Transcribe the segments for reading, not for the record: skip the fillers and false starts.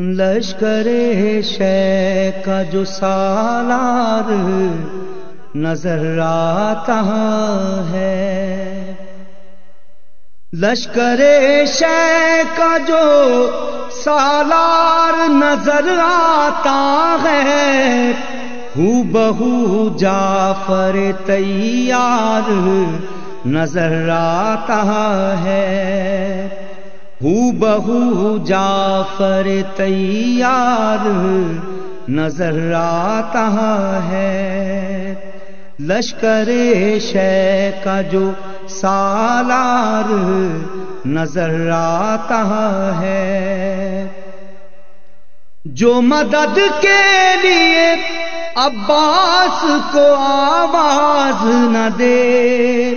لشکر شے کا جو سالار نظر آتا ہے، لشکر شے کا جو سالار نظر آتا ہے، ہو بہو جعفر تیار نظر آتا ہے، ہو بہو جعفر تیار نظر آتا ہے، لشکر شے کا جو سالار نظر آتا ہے، جو مدد کے لیے عباس کو آواز نہ دے،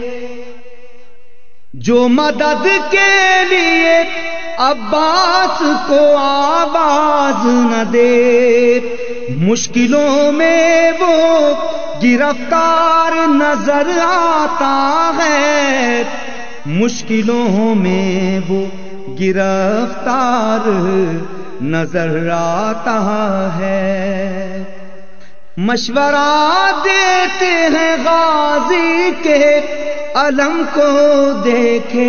جو مدد کے لیے عباس کو آواز نہ دے، مشکلوں میں وہ گرفتار نظر آتا ہے، مشکلوں میں وہ گرفتار نظر آتا ہے، مشورہ دیتے ہیں غازی کے علم کو دیکھے،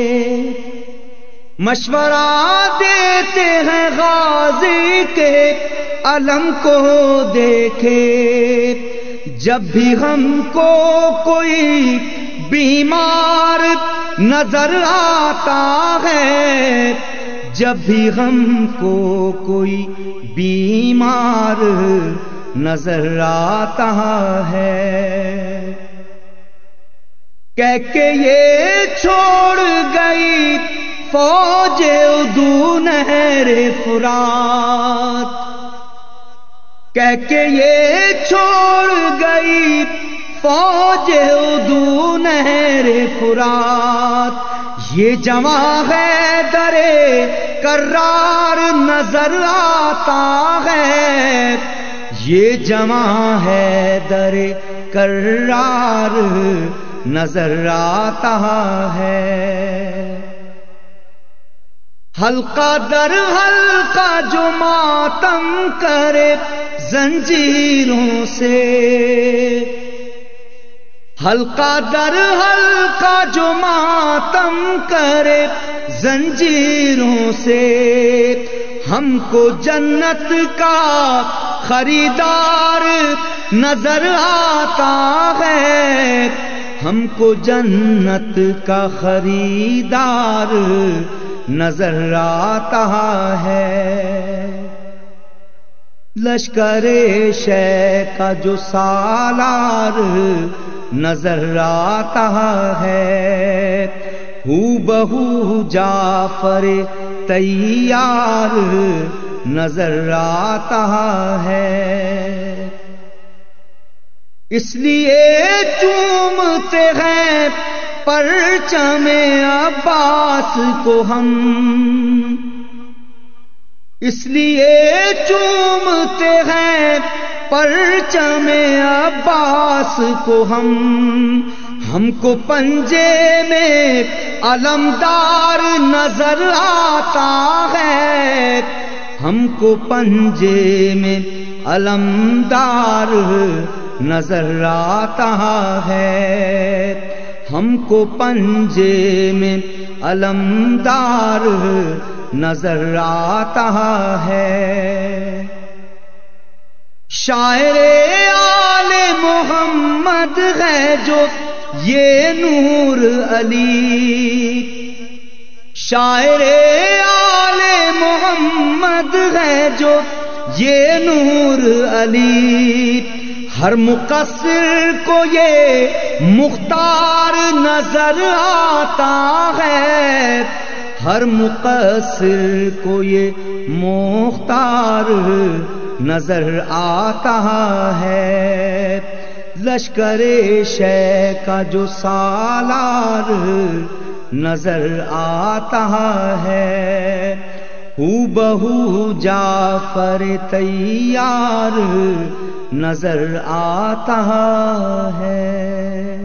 مشورہ دیتے ہیں غازی کے علم کو دیکھے، جب بھی ہم کو کوئی بیمار نظر آتا ہے، جب بھی ہم کو کوئی بیمار نظر آتا ہے، کہہ کے یہ چھوڑ گئی فوج عدو نہر فرات، کہہ کے یہ چھوڑ گئی فوج عدو نہر فرات، یہ جواں حیدر کرار نظر آتا ہے، یہ جواں حیدر کرار نظر آتا ہے، حلقہ در حلقہ جو ماتم کرے زنجیروں سے، حلقہ در حلقہ جو ماتم کرے زنجیروں سے، ہم کو جنت کا خریدار نظر آتا ہے، ہم کو جنت کا خریدار نظر آتا ہے، لشکر شے کا جو سالار نظر آتا ہے، ہو بہو جعفر تیار نظر آتا ہے، اس لیے چومتے ہیں پرچم عباس کو ہم، اس لیے چومتے ہیں پرچم عباس کو ہم کو پنجے میں علمدار نظر آتا ہے، ہم کو پنجے میں علمدار نظر آتا ہے، ہم کو پنجے میں علمدار نظر آتا ہے، شاعر آل محمد ہے جو یہ نور علی، شاعر آل محمد ہے جو یہ نور علی، ہر مقصر کو یہ مختار نظر آتا ہے، ہر مقصر کو یہ مختار نظر آتا ہے، لشکر شے کا جو سالار نظر آتا ہے، ہو بہو جعفر تیار نظر آتا ہے۔